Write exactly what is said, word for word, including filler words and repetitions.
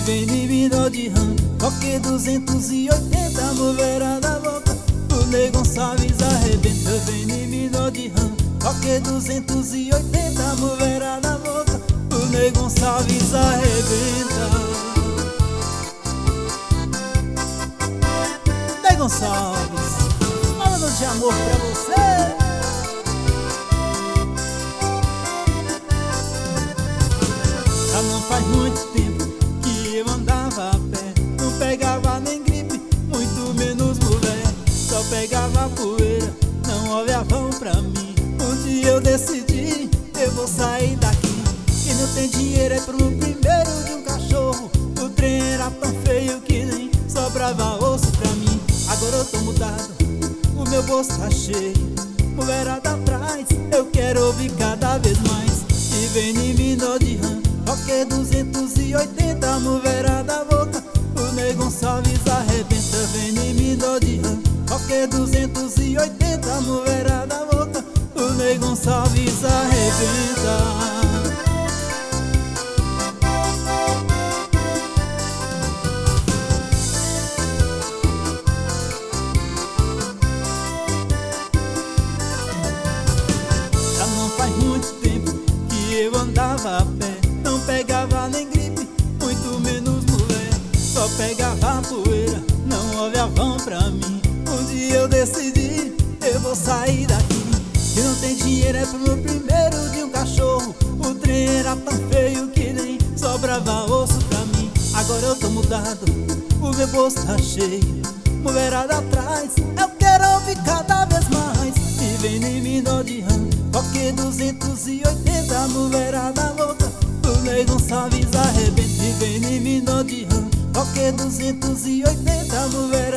vem em mim dó de rã. Rock duzentos e oitenta, mulherada louca. O Ney Gonçalves arrebenta. Vem em mim dó de rã. Rock duzentos e oitenta, mulherada louca. O Ney Gonçalves arrebenta. Ney Gonçalves, falando de amor pra você. Já não faz muito tempo que eu andava a pé. Não pegava nem gripe, muito menos mulher. Só pegava poeira, não olhavam pra mim. Um dia eu decidi, eu vou sair daqui. Quem não tem dinheiro é pro primeiro de um cachorro. O trem era tão feio que nem sobrava osso pra mim. Agora eu tô mudado, o meu bolso tá cheio. Mulherada atrás, eu quero ouvir cada vez mais. E vem em mim dó de rã. Rock duzentos e oitenta, mulherada louca. O Ney Gonçalves arrebenta. Vem em mim dó de rã. Rock duzentos e oitenta, mulherada louca. O Ney Gonçalves arrebenta. Já não faz muito tempo que eu andava a pé. Não pegava nem gripe, muito menos mulher. Só pegava poeira, não olhavam pra mim. Um dia eu decidi, eu vou sair daqui. Quem não tem dinheiro é pro primeiro de um cachorro. O trem era tão feio que nem sobrava osso pra mim. Agora eu tô mudado, o meu bolso tá cheio. Mulherada atrás, eu quero ouvir cada vez mais. E vem em mim dó de rã. Rock duzentos e oitenta, mulherada louca. O Ney Gonçalves arrebenta. E vem em mim dó de rã. Rock duzentos e oitenta, mulherada